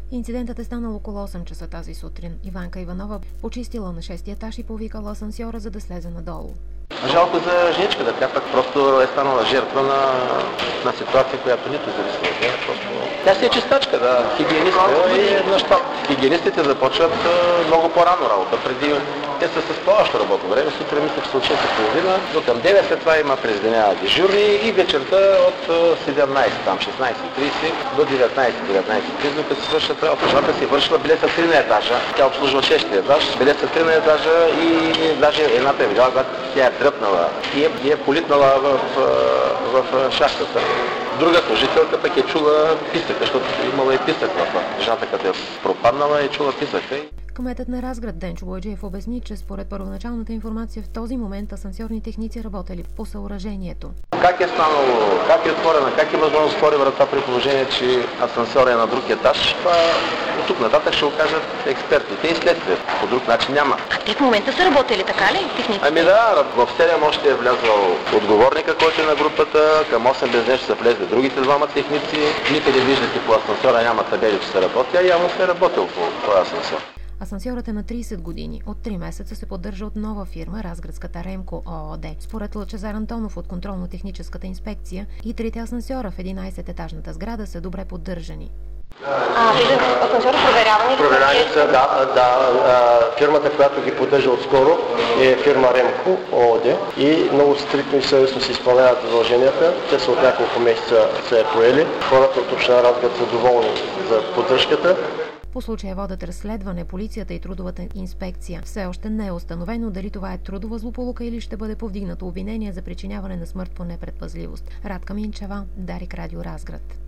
Инцидентът е станал около 8 часа тази сутрин. Иванка Иванова почистила на 6-ти етаж и повикала асансьора, за да слезе надолу. Жалко за женичката, тя пък просто е станала жертва на ситуация, която нито зависи от нея. Тя си е чистачка, да, хигиенистка и на щат. Хигиенистите започват много по-рано работа. Преди те са с по-още работно време. Сутрин мислех в 6:30 до към 9, след това има през деня дежурни и вечерта от 17, там 16:30 до 19:30, докато се свършат работа. Жената си вършила, били са 3 на етажа. Тя обслужва 6-ти етаж, били са 3 на етажа и даже едната е видяла, когато тя е дръпнала и е политнала в шахтата. Друга служителка пък е чула писъка, защото имала и писък в жената, като е пропаднала, е чула писъка. Кметът на Разград Денчо Бояджиев обясни, че според първоначалната информация в този момент асансьорни техници работели по съоръжението. Как е станало, как е отворена, как е възможно да отвори врата при положение, че асансьор е на друг етаж, това от тук нататък ще го кажат експертите и следствие. По друг начин няма. А те в момента са работили, така ли, техниците? Ами да, в 7 още е влязъл отговорника, който е на групата, към 8 без нещо са влезли другите двама техници. Никъде виждате по асансьора няма табели, че се работи, а явно се е работил по асансьор. Асансьорът е на 30 години. От 3 месеца се поддържа от нова фирма, разградската Ремко ООД. Според Лъчезар Антонов от контролно-техническата инспекция, и 3 асансьора в 11-етажната сграда са добре поддържани. Асансьори проверявани ли? Проверявани са, да. Фирмата, която ги поддържа отскоро, е фирма Ремко ООД и много стриктно и съвестно се изпълняват задълженията. Те са от няколко месеца се е поели. Хората от община Разград са доволни за поддръжката. По случая водят разследване полицията и трудовата инспекция. Все още не е установено дали това е трудова злополука или ще бъде повдигнато обвинение за причиняване на смърт по непредпазливост. Радка Минчева, Дарик Радио Разград.